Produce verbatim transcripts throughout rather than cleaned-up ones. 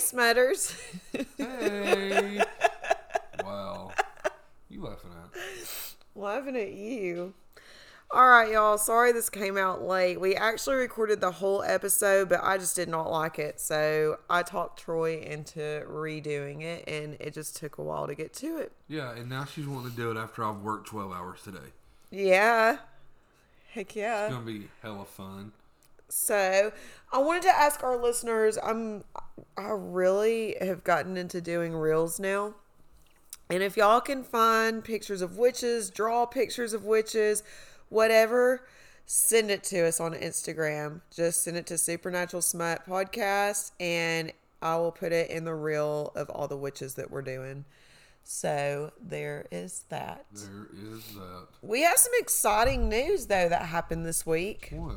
Smutters. Hey. Wow. You laughing at? Laughing at you. All right, y'all. Sorry this came out late. We actually recorded the whole episode, but I just did not like it. So I talked Troy into redoing it, and it just took a while to get to it. Yeah, and now she's wanting to do it after I've worked twelve hours today. Yeah. Heck yeah. It's going to be hella fun. So, I wanted to ask our listeners, I'm I really have gotten into doing reels now. And if y'all can find pictures of witches, draw pictures of witches, whatever, send it to us on Instagram. Just send it to Supernatural Smut Podcast, and I will put it in the reel of all the witches that we're doing. So there is that. There is that. We have some exciting news, though, that happened this week. What?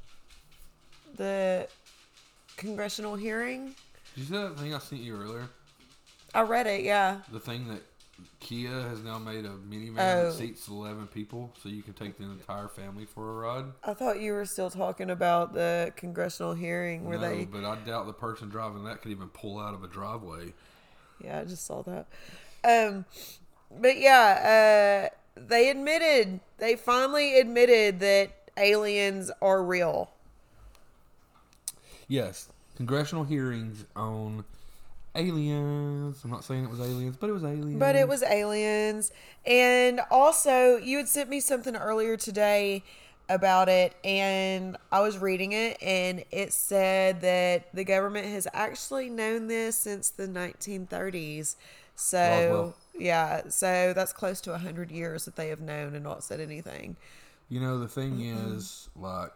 The congressional hearing. Did you see that thing I sent you earlier? I read it, yeah. The thing that Kia has now made a minivan Oh. that seats eleven people, so you can take the entire family for a ride. I thought you were still talking about the congressional hearing where no, they... but I doubt the person driving that could even pull out of a driveway. Yeah, I just saw that. Um, but yeah, uh, they admitted, they finally admitted that aliens are real. Yes, congressional hearings on aliens. I'm not saying it was aliens, but it was aliens. But it was aliens. And also, you had sent me something earlier today about it, and I was reading it, and it said that the government has actually known this since the nineteen thirties. So, Roswell. yeah, so that's close to one hundred years that they have known and not said anything. You know, the thing is, like,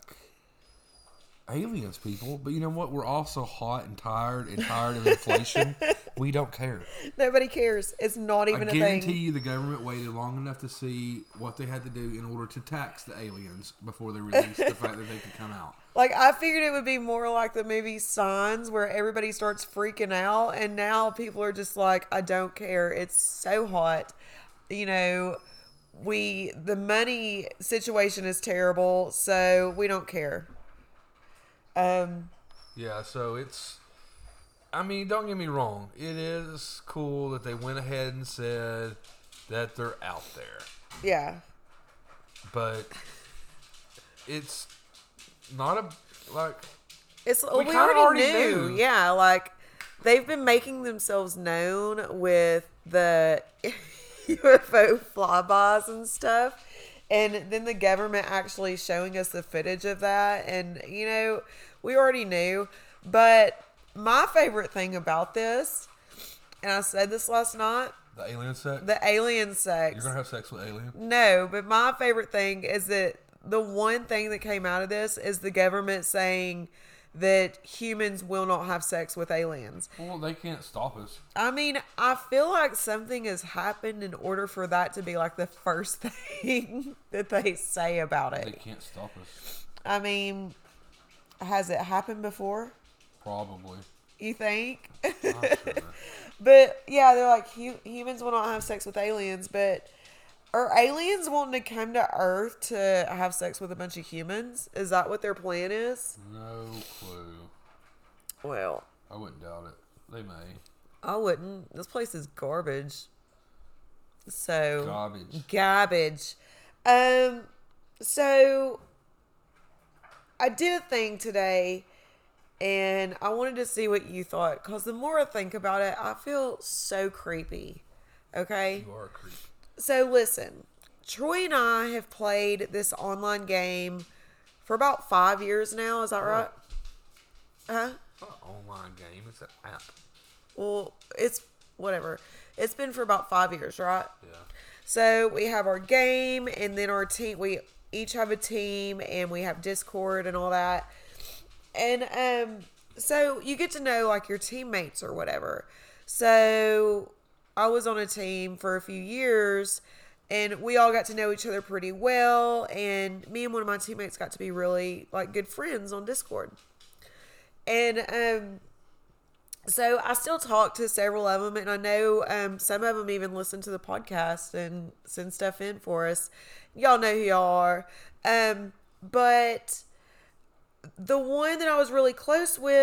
aliens, people. But you know what? We're all so hot and tired and tired of inflation. We don't care. Nobody cares. It's not even I a guarantee thing. you the government waited long enough to see what they had to do in order to tax the aliens before they released the fact that they could come out. Like, I figured it would be more like the movie Signs, where everybody starts freaking out, and now people are just like, I don't care. It's so hot. You know, we, the money situation is terrible, so we don't care. Um, Yeah, so it's... I mean, don't get me wrong. It is cool that they went ahead and said that they're out there. yeah. But it's not a... Like... It's, We we, kinda already, already knew. knew. Yeah, like, they've been making themselves known with the U F O flybys and stuff. And then the government actually showing us the footage of that. And, you know, we already knew. But my favorite thing about this, and I said this last night, The alien sex? the alien sex. You're going to have sex with aliens? No, but my favorite thing is that the one thing that came out of this is the government saying that humans will not have sex with aliens. Well, they can't stop us. I mean, I feel like something has happened in order for that to be like the first thing that they say about They it. can't stop us. I mean, has it happened before? Probably. You think? I'm sure. But yeah, they're like, hu- humans will not have sex with aliens, but are aliens wanting to come to Earth to have sex with a bunch of humans? Is that what their plan is? No clue. Well, I wouldn't doubt it. They may. I wouldn't. This place is garbage. So Garbage. garbage. Um, so I did a thing today, and I wanted to see what you thought, because the more I think about it, I feel so creepy. Okay? You are a creep. So listen, Troy and I have played this online game for about five years now. Is that right? Huh? It's not an online game. It's an app. Well, it's whatever. It's been for about five years, right? Yeah. So we have our game, and then our team. We each have a team, and we have Discord and all that. And um, so you get to know like your teammates or whatever. So I was on a team for a few years, and we all got to know each other pretty well. And me and one of my teammates got to be really like good friends on Discord. And um, so I still talk to several of them, and I know um, some of them even listen to the podcast and send stuff in for us. Y'all know who y'all are. Um, but the one that I was really close with,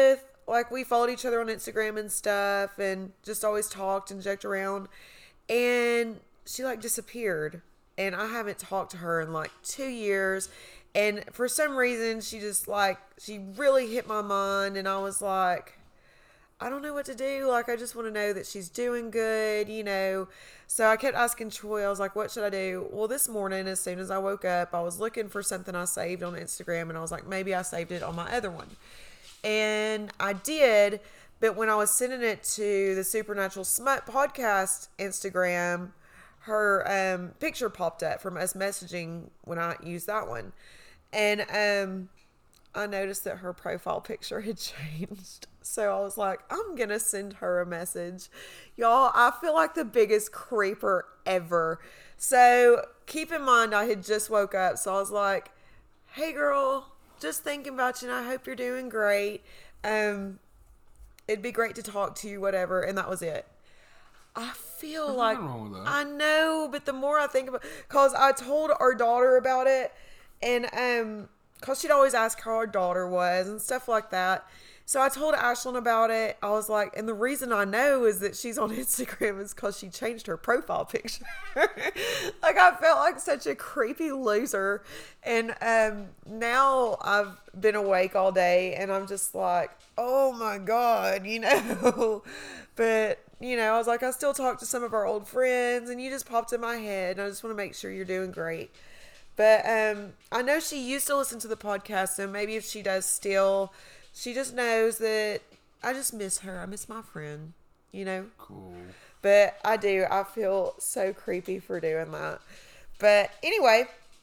like we followed each other on Instagram and stuff, and just always talked and joked around. And she like disappeared, and I haven't talked to her in like two years. And for some reason, she just like she really hit my mind, and I was like, I don't know what to do. Like, I just want to know that she's doing good, you know. So I kept asking Troy, I was like, what should I do? Well, this morning, as soon as I woke up, I was looking for something I saved on Instagram, and I was like, maybe I saved it on my other one. And I did, but when I was sending it to the Supernatural Smut podcast Instagram, her um, picture popped up from us messaging when I used that one. And um, I noticed that her profile picture had changed. So I was like, I'm going to send her a message. Y'all, I feel like the biggest creeper ever. So keep in mind, I had just woke up. So I was like, hey, girl, just thinking about you, and I hope you're doing great. Um, it'd be great to talk to you, whatever. And that was it. I feel There's like, nothing wrong with that. I know, but the more I think about it, because I told our daughter about it, and um, because she'd always ask how our daughter was and stuff like that. So I told Ashlyn about it. I was like, and the reason I know is that she's on Instagram is because she changed her profile picture. Like, I felt like such a creepy loser. And um, now I've been awake all day, and I'm just like, oh my God, you know. But, you know, I was like, I still talk to some of our old friends, and you just popped in my head, and I just want to make sure you're doing great. But um, I know she used to listen to the podcast, so maybe if she does still, she just knows that I just miss her. I miss my friend, you know? Cool. But I do. I feel so creepy for doing that. But anyway,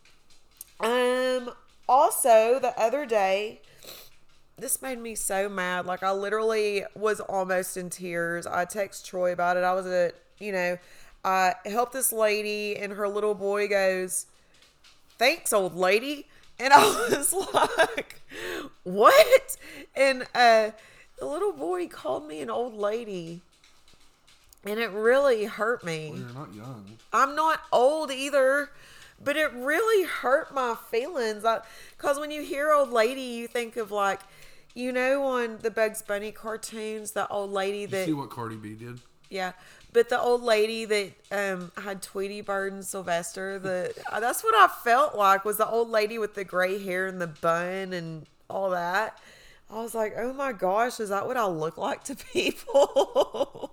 um, also the other day, this made me so mad. Like, I literally was almost in tears. I texted Troy about it. I was at, you know, I helped this lady, and her little boy goes, thanks, old lady. And I was like, what? And uh, the little boy called me an old lady. And it really hurt me. Well, you're not young. I'm not old either. But it really hurt my feelings. Because when you hear old lady, you think of like, you know, on the Bugs Bunny cartoons, the old lady Did that... you see what Cardi B did? Yeah. But the old lady that um, had Tweety Bird and Sylvester, the that's what I felt like, was the old lady with the gray hair and the bun and all that. I was like, oh my gosh, is that what I look like to people?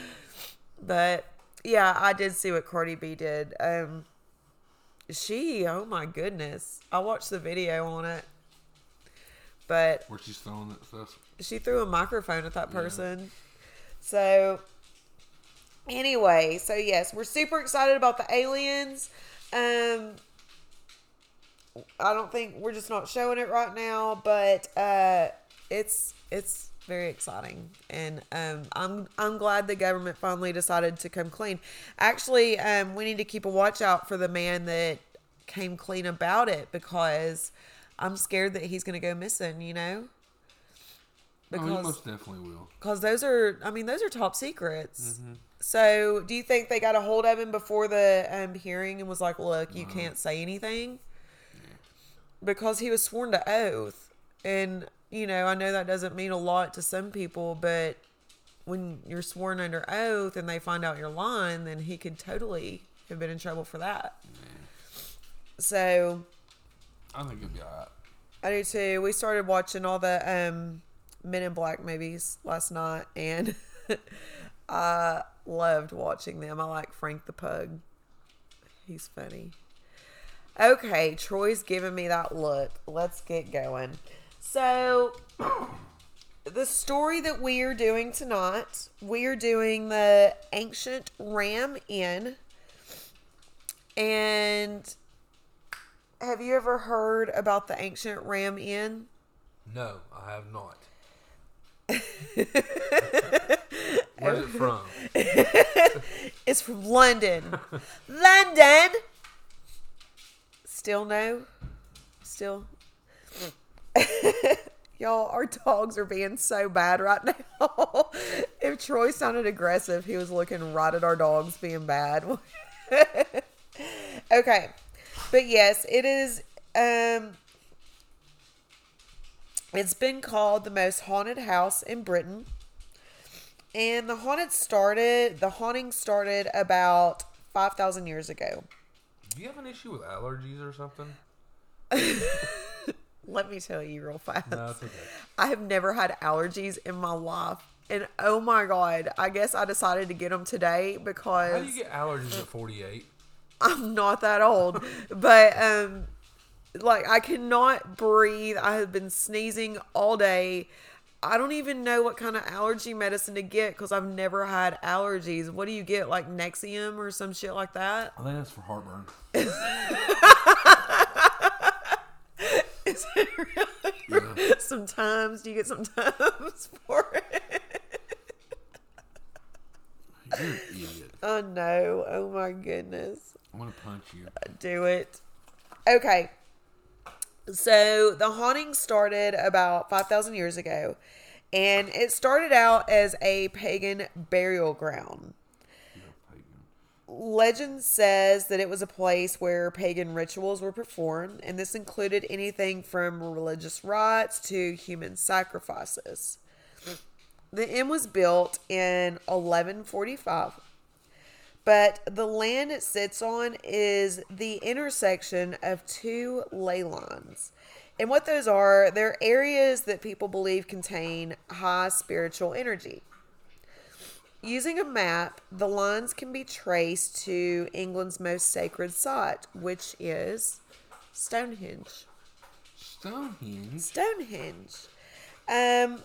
But yeah, I did see what Cardi B did. Um, she, oh my goodness. I watched the video on it. But Where she's throwing that stuff. she threw a microphone at that person. Yeah. So... Anyway, so yes, we're super excited about the aliens. Um, I don't think we're just not showing it right now, but uh, it's it's very exciting, and um, I'm I'm glad the government finally decided to come clean. Actually, um, we need to keep a watch out for the man that came clean about it, because I'm scared that he's going to go missing. You know. Because, oh, he most definitely will. Because those are, I mean, those are top secrets. Mm-hmm. So, do you think they got a hold of him before the um, hearing and was like, look, you no. can't say anything? Yeah. Because he was sworn to oath. And, you know, I know that doesn't mean a lot to some people, but when you're sworn under oath and they find out you're lying, then he could totally have been in trouble for that. Yeah. So. I think he'll be all right. I do too. We started watching all the um, Men in Black movies last night, and I loved watching them. I like Frank the Pug. He's funny. Okay, Troy's giving me that look. Let's get going. So, the story that we are doing tonight, we are doing the Ancient Ram Inn. And have you ever heard about the Ancient Ram Inn? No, I have not. Where's it from? It's from London. London! Still no? Still? Y'all, our dogs are being so bad right now. If Troy sounded aggressive, he was looking right at our dogs being bad. Okay. But yes, it is... Um, It's been called the most haunted house in Britain. And the haunted started, the haunting started about five thousand years ago. Do you have an issue with allergies or something? Let me tell you real fast. No, it's okay. I have never had allergies in my life. And oh my God, I guess I decided to get them today because How do you get allergies at forty-eight? I'm not that old. But, um, like, I cannot breathe. I have been sneezing all day. I don't even know what kind of allergy medicine to get because I've never had allergies. What do you get, like Nexium or some shit like that? I think that's for heartburn. Is it really? Yeah. Sometimes you get sometimes for it. You're an idiot. Oh no. Oh my goodness. I'm going to punch you. Do it. Okay. So the haunting started about five thousand years ago, and it started out as a pagan burial ground. Legend says that it was a place where pagan rituals were performed, and this included anything from religious rites to human sacrifices. The inn was built in eleven forty-five, but the land it sits on is the intersection of two ley lines. And what those are, they're areas that people believe contain high spiritual energy. Using a map, the lines can be traced to England's most sacred site, which is Stonehenge. Stonehenge? Stonehenge. Um,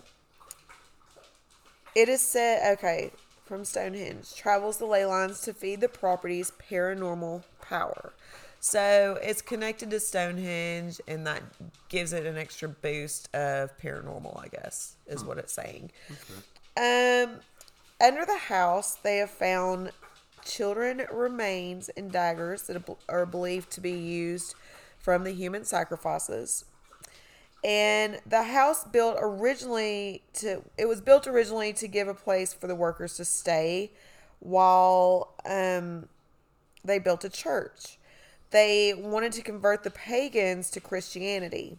it is said, okay, from Stonehenge, travels the ley lines to feed the property's paranormal power. So it's connected to Stonehenge, and that gives it an extra boost of paranormal, I guess, is what it's saying. Okay. Um, under the house, they have found children remains and daggers that are believed to be used from the human sacrifices. And the house built originally to, it was built originally to give a place for the workers to stay while um, they built a church. They wanted to convert the pagans to Christianity.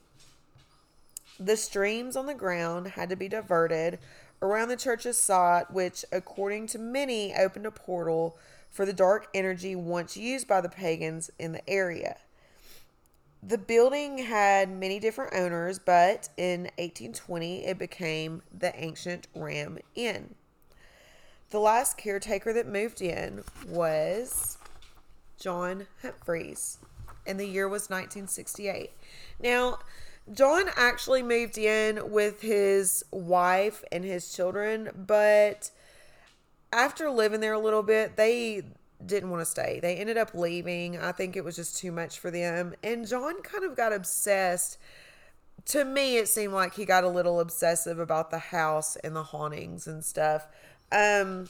The streams on the ground had to be diverted around the church's site, which, according to many, opened a portal for the dark energy once used by the pagans in the area. The building had many different owners, but in eighteen twenty, it became the Ancient Ram Inn. The last caretaker that moved in was John Humphreys, and the year was nineteen sixty-eight. Now, John actually moved in with his wife and his children, but after living there a little bit, they didn't want to stay. They ended up leaving. I think it was just too much for them. And John kind of got obsessed. To me, it seemed like he got a little obsessive about the house and the hauntings and stuff. Um,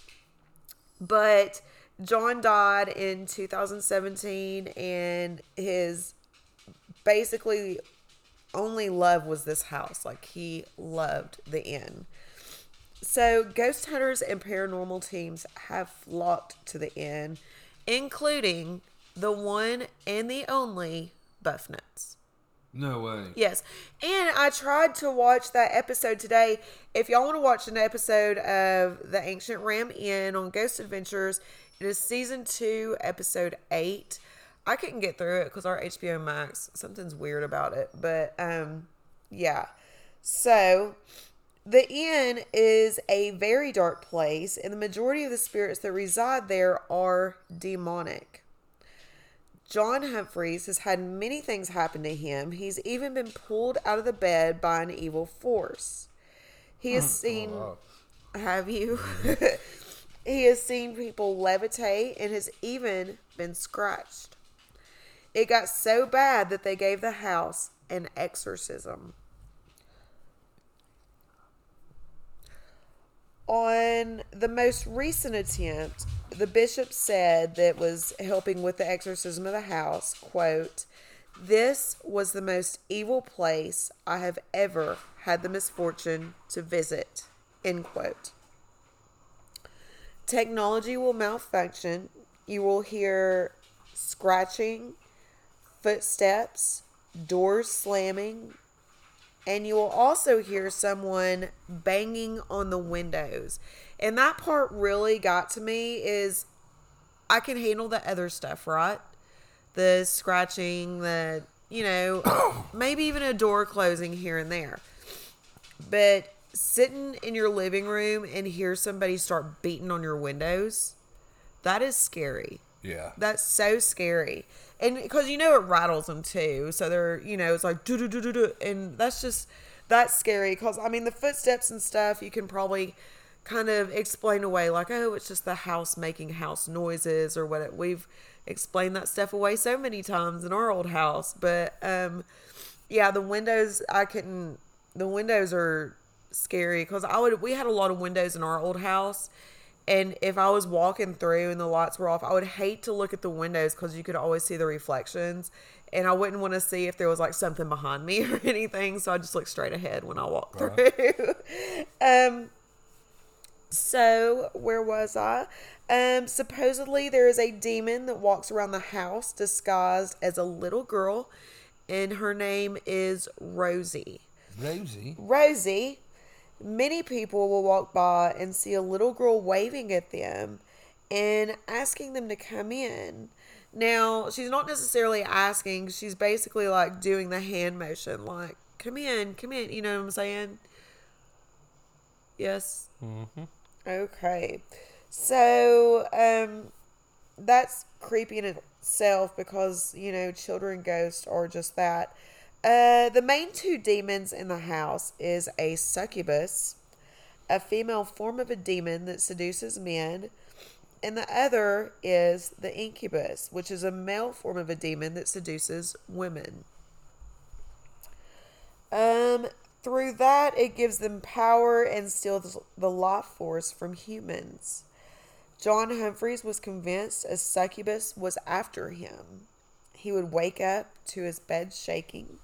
but John died in two thousand seventeen, and his basically only love was this house. Like, he loved the inn. So ghost hunters and paranormal teams have flocked to the inn, including the one and the only Buff Nuts. No way. Yes. And I tried to watch that episode today. If y'all want to watch an episode of The Ancient Ram Inn on Ghost Adventures, it is season two, episode eight. I couldn't get through it because our H B O Max, something's weird about it. But, um, yeah. So, the inn is a very dark place, and the majority of the spirits that reside there are demonic. John Humphreys has had many things happen to him. He's even been pulled out of the bed by an evil force. He has seen... Oh, wow. Have you? He has seen people levitate and has even been scratched. It got so bad that they gave the house an exorcism. On the most recent attempt, the bishop said that was helping with the exorcism of the house, quote, "This was the most evil place I have ever had the misfortune to visit," end quote. Technology will malfunction. You will hear scratching, footsteps, doors slamming, And you will also hear someone banging on the windows. And that part really got to me is I can handle the other stuff, right? The scratching, the, you know, maybe even a door closing here and there. But sitting in your living room and hear somebody start beating on your windows, that is scary. Yeah. That's so scary. And because, you know, it rattles them too. So they're, you know, it's like, do, do, do, do, do. And that's just, that's scary. Because, I mean, the footsteps and stuff, you can probably kind of explain away like, oh, it's just the house making house noises or what. It, we've explained that stuff away so many times in our old house. But, um, yeah, the windows, I couldn't, the windows are scary. Because I would, we had a lot of windows in our old house. And if I was walking through and the lights were off, I would hate to look at the windows because you could always see the reflections. And I wouldn't want to see if there was like something behind me or anything. So I just look straight ahead when I walk Right. through. um, so where was I? Um, supposedly there is a demon that walks around the house disguised as a little girl. And her name is Rosie. Rosie. Rosie. Many people will walk by and see a little girl waving at them and asking them to come in. Now, she's not necessarily asking. She's basically like doing the hand motion, like, come in, come in. You know what I'm saying? Yes? Mm-hmm. Okay. So, um, that's creepy in itself because, you know, children ghosts are just that. Uh, the main two demons in the house is a succubus, a female form of a demon that seduces men, and the other is the incubus, which is a male form of a demon that seduces women. Um, through that, it gives them power and steals the life force from humans. John Humphreys was convinced a succubus was after him. He would wake up to his bed shaking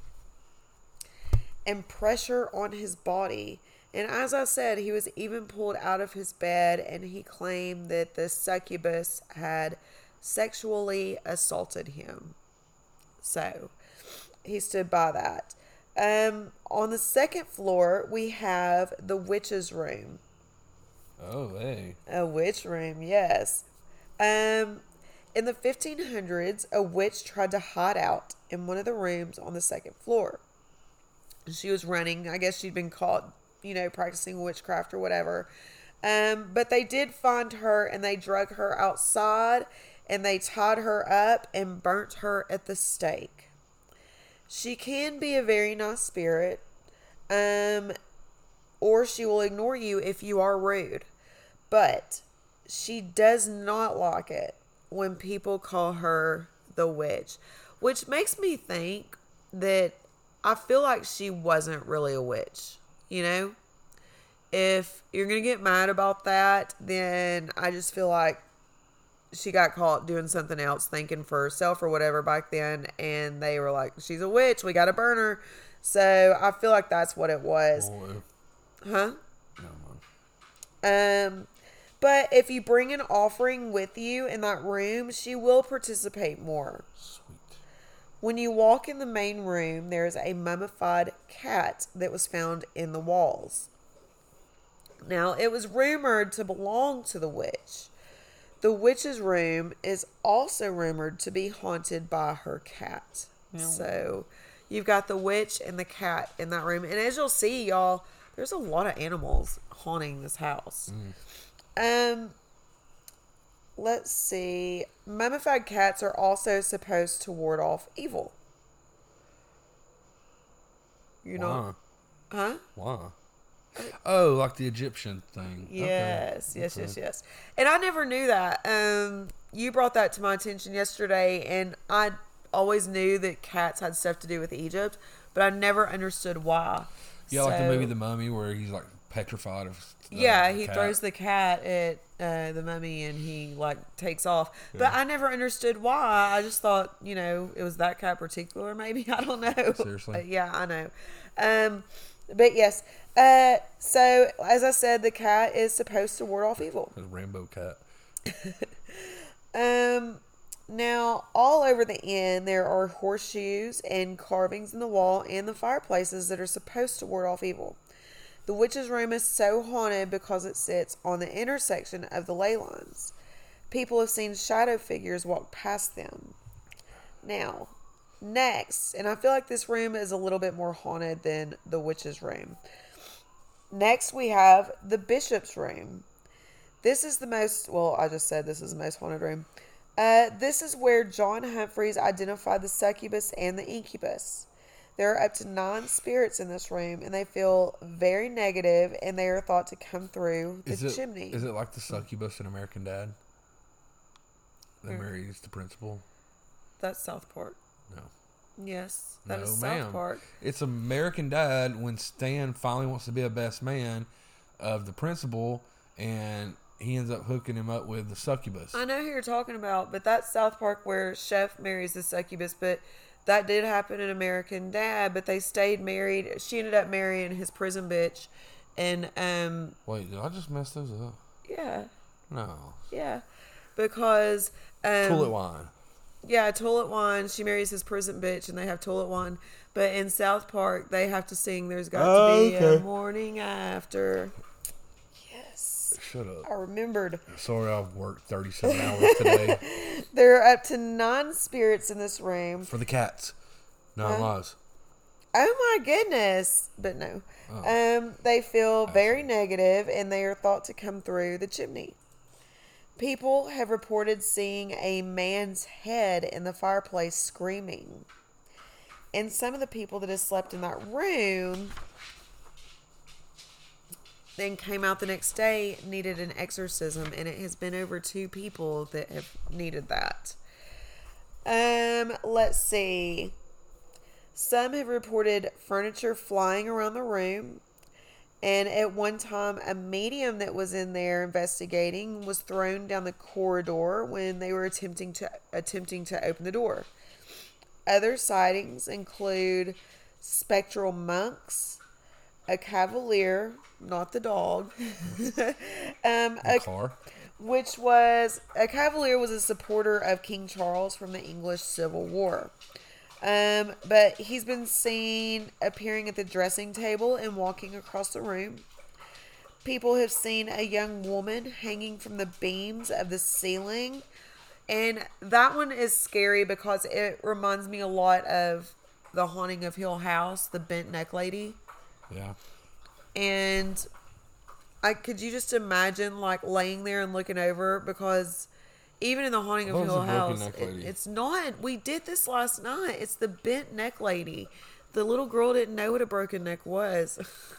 and pressure on his body. And as I said, he was even pulled out of his bed and he claimed that the succubus had sexually assaulted him. So he stood by that. Um, on the second floor, we have the witch's room. Oh, hey. A witch room, yes. Um, in the fifteen hundreds, a witch tried to hide out in one of the rooms on the second floor. She was running. I guess she'd been caught, you know, practicing witchcraft or whatever. Um, but they did find her and they drug her outside and they tied her up and burnt her at the stake. She can be a very nice spirit, um, or she will ignore you if you are rude. But she does not like it when people call her the witch, which makes me think that I feel like she wasn't really a witch, you know? If you're going to get mad about that, then I just feel like she got caught doing something else, thinking for herself or whatever back then, and they were like, she's a witch, we got to burn her. So I feel like that's what it was. Boy. Huh? No, man. Um, but if you bring an offering with you in that room, she will participate more. Sweet. When you walk in the main room, there's a mummified cat that was found in the walls. Now, it was rumored to belong to the witch. The witch's room is also rumored to be haunted by her cat. Yeah. So, you've got the witch and the cat in that room. And as you'll see, y'all, there's a lot of animals haunting this house. Mm. Um... Let's see. Mummified cats are also supposed to ward off evil. You know? Why? Huh? Why? Oh, like the Egyptian thing. Yes, Okay. yes, Okay. yes, yes. And I never knew that. Um, you brought that to my attention yesterday, and I always knew that cats had stuff to do with Egypt, but I never understood why. Yeah, like the So- movie The Mummy where he's like petrified of uh, Yeah, the he cat. throws the cat at uh, the mummy and he like takes off. But I never understood why. I just thought, you know, it was that cat particular. Maybe I don't know. Seriously? Uh, yeah, I know. Um, but yes. Uh, so as I said, the cat is supposed to ward off evil. The Rambo cat. Um, Now, all over the inn, there are horseshoes and carvings in the wall and the fireplaces that are supposed to ward off evil. The witch's room is so haunted because it sits on the intersection of the ley lines. People have seen shadow figures walk past them. Now, next, and I feel like this room is a little bit more haunted than the witch's room. Next, we have the bishop's room. This is the most, well, I just said this is the most haunted room. Uh, this is where John Humphreys identified the succubus and the incubus. There are up to nine spirits in this room, and they feel very negative, and they are thought to come through the Is it, chimney. is it like the succubus in American Dad? That Hmm. marries the principal? That's South Park. No. Yes, that No, is South ma'am. Park. It's American Dad when Stan finally wants to be a best man of the principal, and he ends up hooking him up with the succubus. I know who you're talking about, but that's South Park where Chef marries the succubus, but that did happen in American Dad, but they stayed married. She ended up marrying his prison bitch, and um Wait, did I just mess those up? yeah, No. yeah, because um Tulip wine. yeah, Toilet Wine, she marries his prison bitch, and they have Toilet Wine, but in South Park they have to sing There's Got Oh, to Be okay. a Morning After. Yes, Shut up. I remembered. Sorry, I've worked thirty-seven hours today. There are up to nine spirits in this room. For the cats. No, it Huh? was. Oh my goodness. But no. Oh. Um, they feel very negative, and they are thought to come through the chimney. People have reported seeing a man's head in the fireplace screaming. And some of the people that have slept in that room then came out the next day needed an exorcism, and it has been over two people that have needed that. Um, let's see. Some have reported furniture flying around the room, and at one time a medium that was in there investigating was thrown down the corridor when they were attempting to attempting to open the door. Other sightings include spectral monks, a cavalier, not the dog, um, The a, car. which was a cavalier was a supporter of King Charles from the English Civil War. Um, but he's been seen appearing at the dressing table and walking across the room. People have seen a young woman hanging from the beams of the ceiling. And that one is scary because it reminds me a lot of The Haunting of Hill House, the bent neck lady. Yeah. And I could you just imagine like laying there and looking over, because even in The Haunting I of thought it was Hill a broken House, neck it, lady. it's not. We did this last night. It's the bent neck lady. The little girl didn't know what a broken neck was.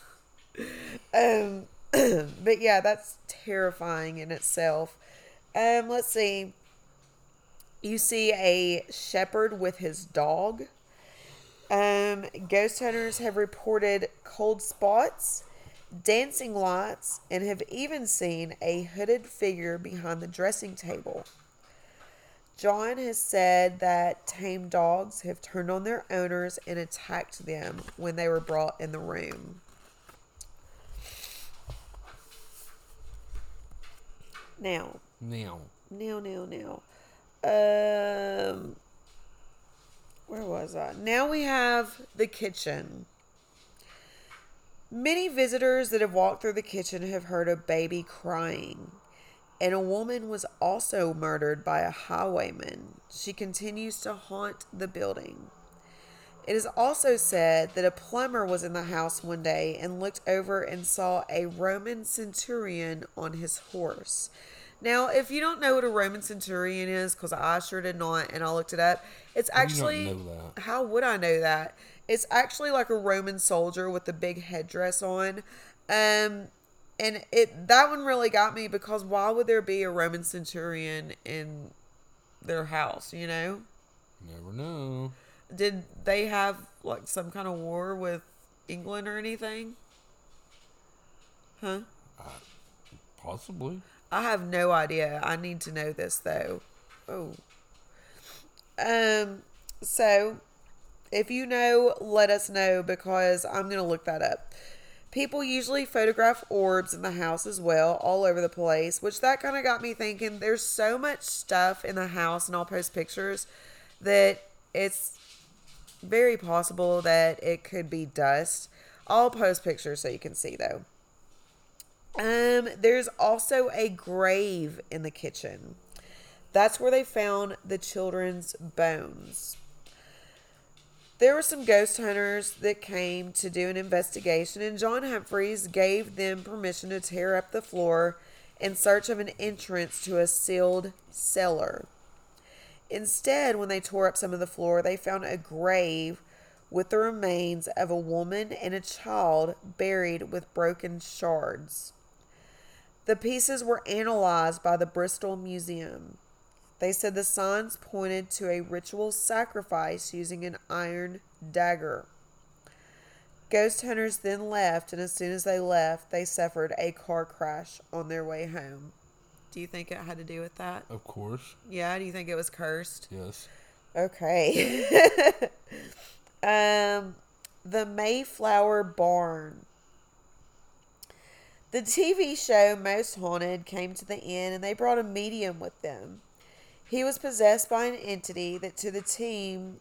um, but yeah, that's terrifying in itself. Um, let's see. You see a shepherd with his dog. Um, ghost hunters have reported cold spots, dancing lights, and have even seen a hooded figure behind the dressing table. John has said that tame dogs have turned on their owners and attacked them when they were brought in the room. Now, Now. now, now, now. Um, where was I? Now we have the kitchen. Many visitors that have walked through the kitchen have heard a baby crying, and a woman was also murdered by a highwayman. She continues to haunt the building. It is also said that a plumber was in the house one day and looked over and saw a Roman centurion on his horse. Now, if you don't know what a Roman centurion is, because I sure did not, and I looked it up, it's How do you not actually, know that? how would I know that? It's actually like a Roman soldier with a big headdress on. Um, and it that one really got me, because why would there be a Roman centurion in their house, you know? Never know. Did they have like some kind of war with England or anything? Huh? Possibly. I have no idea. I need to know this though. Oh. Um so if you know, let us know, because I'm going to look that up. People usually photograph orbs in the house as well, all over the place, which that kind of got me thinking there's so much stuff in the house, and I'll post pictures, that it's very possible that it could be dust. I'll post pictures so you can see, though. Um, there's also a grave in the kitchen. That's where they found the children's bones. There were some ghost hunters that came to do an investigation, and John Humphreys gave them permission to tear up the floor in search of an entrance to a sealed cellar. Instead, when they tore up some of the floor, they found a grave with the remains of a woman and a child buried with broken shards. The pieces were analyzed by the Bristol Museum. They said the signs pointed to a ritual sacrifice using an iron dagger. Ghost hunters then left, and as soon as they left, they suffered a car crash on their way home. Do you think it had to do with that? Of course. Yeah, do you think it was cursed? Yes. Okay. um, the Mayflower Barn. The T V show Most Haunted came to the end, and they brought a medium with them. He was possessed by an entity that to the team,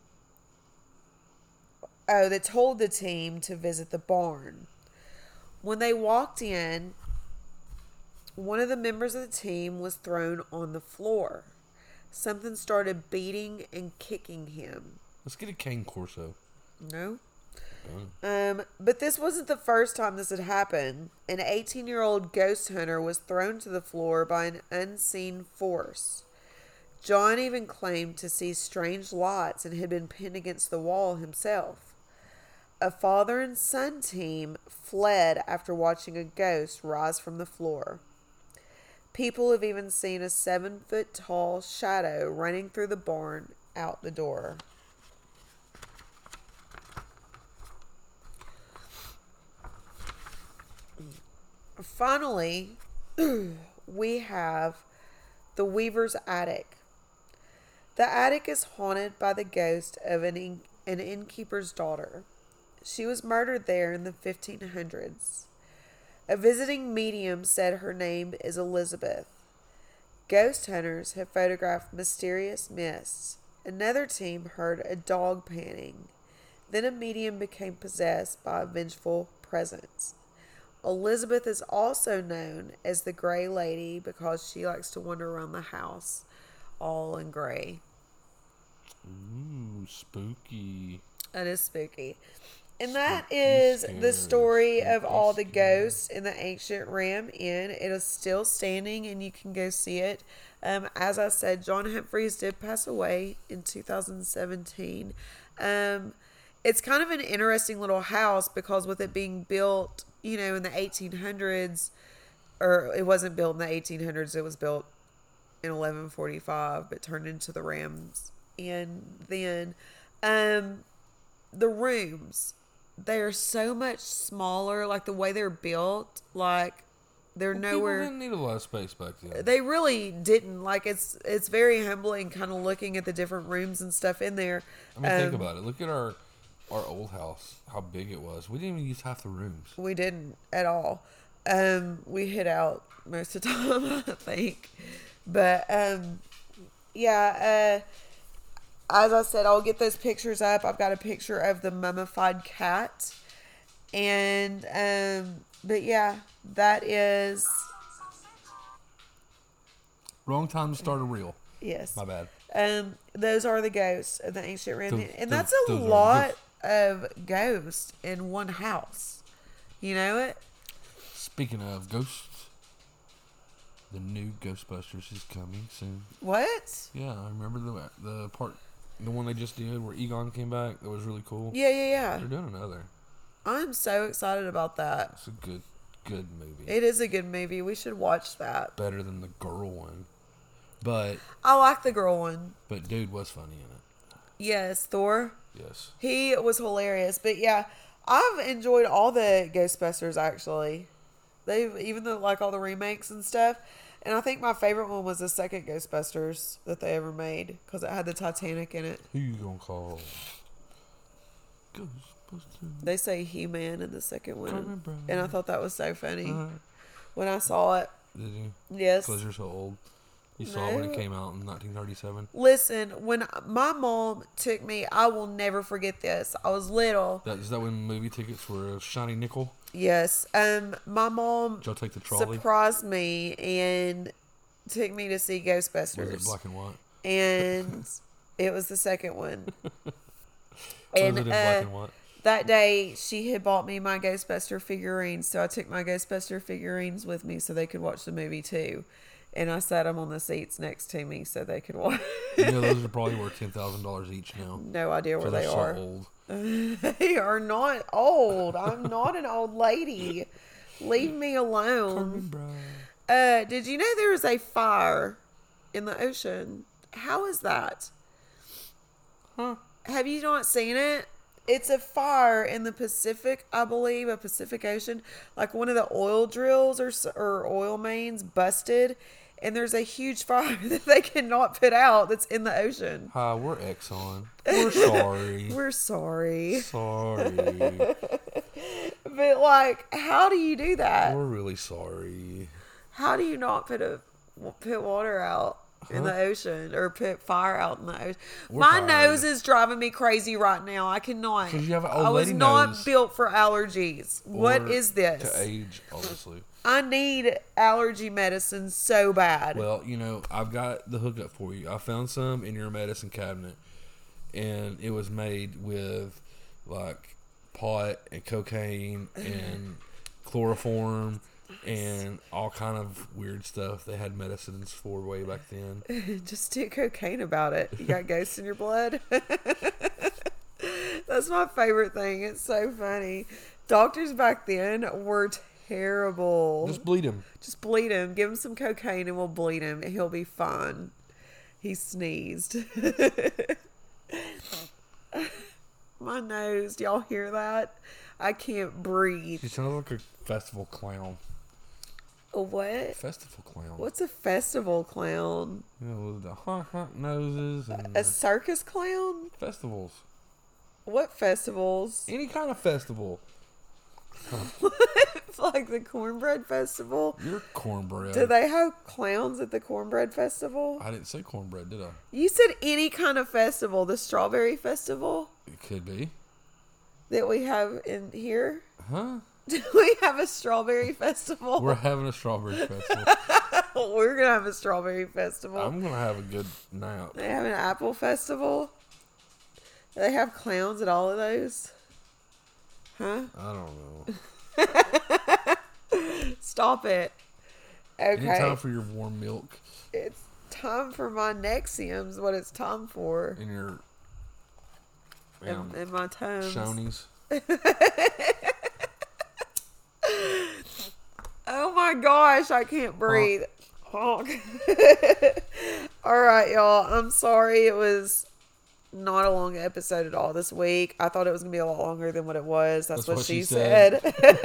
oh, that told the team to visit the barn. When they walked in, one of the members of the team was thrown on the floor. Something started beating and kicking him. Let's get a cane corso. No. Um, but this wasn't the first time this had happened. An eighteen-year-old ghost hunter was thrown to the floor by an unseen force. John even claimed to see strange lights and had been pinned against the wall himself. A father and son team fled after watching a ghost rise from the floor. People have even seen a seven-foot-tall shadow running through the barn out the door. Finally, we have the Weaver's Attic. The attic is haunted by the ghost of an, in- an innkeeper's daughter. She was murdered there in the fifteen hundreds. A visiting medium said her name is Elizabeth. Ghost hunters have photographed mysterious mists. Another team heard a dog panting. Then a medium became possessed by a vengeful presence. Elizabeth is also known as the Gray Lady because she likes to wander around the house all in gray. Ooh, spooky. It is spooky. And that is Scary, the story scary, of all the scary. ghosts in the ancient Ram Inn. It is still standing and you can go see it. Um, as I said, John Humphreys did pass away in two thousand seventeen. Um, it's kind of an interesting little house because with it being built, you know, in the eighteen hundreds, or it wasn't built in the eighteen hundreds, it was built in eleven forty-five, but turned into the Rams Inn then. Um, the rooms, they're so much smaller, like the way they're built, like they're Well, nowhere. People didn't need a lot of space back then. They really didn't. Like it's it's very humbling, kind of looking at the different rooms and stuff in there. I mean, think Um, about it. Look at our our old house, how big it was. We didn't even use half the rooms. We didn't at all. Um, we hid out most of the time, I think. But um, yeah. Uh, as I said, I'll get those pictures up. I've got a picture of the mummified cat, and um, but yeah, that is Wrong time to start a reel. yes. My bad. Um, those are the ghosts of the ancient Ram, Those- and those- that's a those are lot good. of ghosts in one house. You know it? Speaking of ghosts, the new Ghostbusters is coming soon. What? Yeah, I remember the the part, the one they just did where Egon came back. That was really cool. Yeah, yeah, yeah. They're doing another. I'm so excited about that. It's a good, good movie. It is a good movie. We should watch that. Better than the girl one, but I like the girl one. but dude was funny in it. Yes, Thor. Yes. He was hilarious. But yeah, I've enjoyed all the Ghostbusters actually. They've even though like all the remakes and stuff. And I think my favorite one was the second Ghostbusters that they ever made because it had the Titanic in it. Who you gonna call? Ghostbusters. supposed to. They say He-Man in the second one, Carmen Brown. and I thought that was so funny Uh, when I saw it. did you? Yes. Because you're so old. You saw it when it No. came out in nineteen thirty-seven. Listen, when my mom took me, I will never forget this. I was little. That is that when movie tickets were a shiny nickel? Yes. Um, my mom Did y'all take the trolley? surprised me and took me to see Ghostbusters. Was it black and white? And it was the second one. And, and was it in uh, black and white? that day, she had bought me my Ghostbuster figurines, so I took my Ghostbuster figurines with me so they could watch the movie too. And I sat them on the seats next to me so they could watch. You know, those are probably worth ten thousand dollars each now. No idea where They're they so are. old. They are not old. I'm not an old lady. Leave me alone. Carmen Brown. Uh, did you know there is a fire in the ocean? How is that? Huh? Have you not seen it? It's a fire in the Pacific, I believe, a Pacific Ocean. Like one of the oil drills or s- or oil mains busted, and there's a huge fire that they cannot put out that's in the ocean. Hi, we're Exxon. We're sorry. We're sorry. sorry. But like, how do you do that? We're really sorry. How do you not put a put water out in the ocean or put fire out in the ocean? We're My tired. nose is driving me crazy right now. I cannot. 'Cause you have an old I was lady not nose. built for allergies. What Or is this? To age, obviously. I need allergy medicine so bad. Well, you know, I've got the hookup for you. I found some in your medicine cabinet, and it was made with like pot and cocaine and chloroform and all kind of weird stuff they had medicines for way back then. Just do cocaine about it. You got ghosts in your blood. That's my favorite thing. It's so funny. Doctors back then were terrible. Just bleed him. Just bleed him. Give him some cocaine and we'll bleed him and he'll be fine. He sneezed. My nose. Do y'all hear that? I can't breathe. She sounds like a festival clown. A what? Festival clown. What's a festival clown? You know, with the hot, hot noses and A the circus clown? festivals. What festivals? Any kind of festival. Like the cornbread festival? You're cornbread. Do they have clowns at the cornbread festival? I didn't say cornbread, did I? You said any kind of festival. The strawberry festival It could be. that we have in here? Huh? Do we have a strawberry festival? We're having a strawberry festival. We're going to have a strawberry festival. I'm going to have a good nap. They have an apple festival. Do they have clowns at all of those? Huh? I don't know. Stop it. Any Okay. time for your warm milk It's time for my Nexium's what it's time for. and your In, um, in my tones. Shonies. Oh my gosh, I can't breathe. Honk. All right, y'all. I'm sorry it was not a long episode at all this week. I thought it was going to be a lot longer than what it was. That's, what, she, said.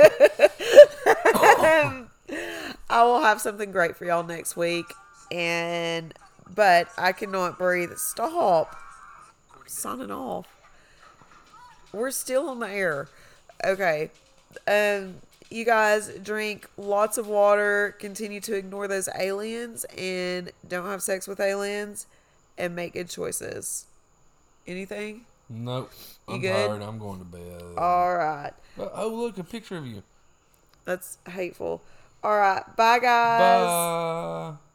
I will have something great for y'all next week. And, but I cannot breathe. Stop. I'm signing off. We're still on the air. Okay. Um, you guys drink lots of water. Continue to ignore those aliens and don't have sex with aliens and make good choices. Anything? Nope. You I'm good? tired. I'm going to bed. All right. Oh, oh, look, a picture of you. That's hateful. All right. Bye, guys. Bye.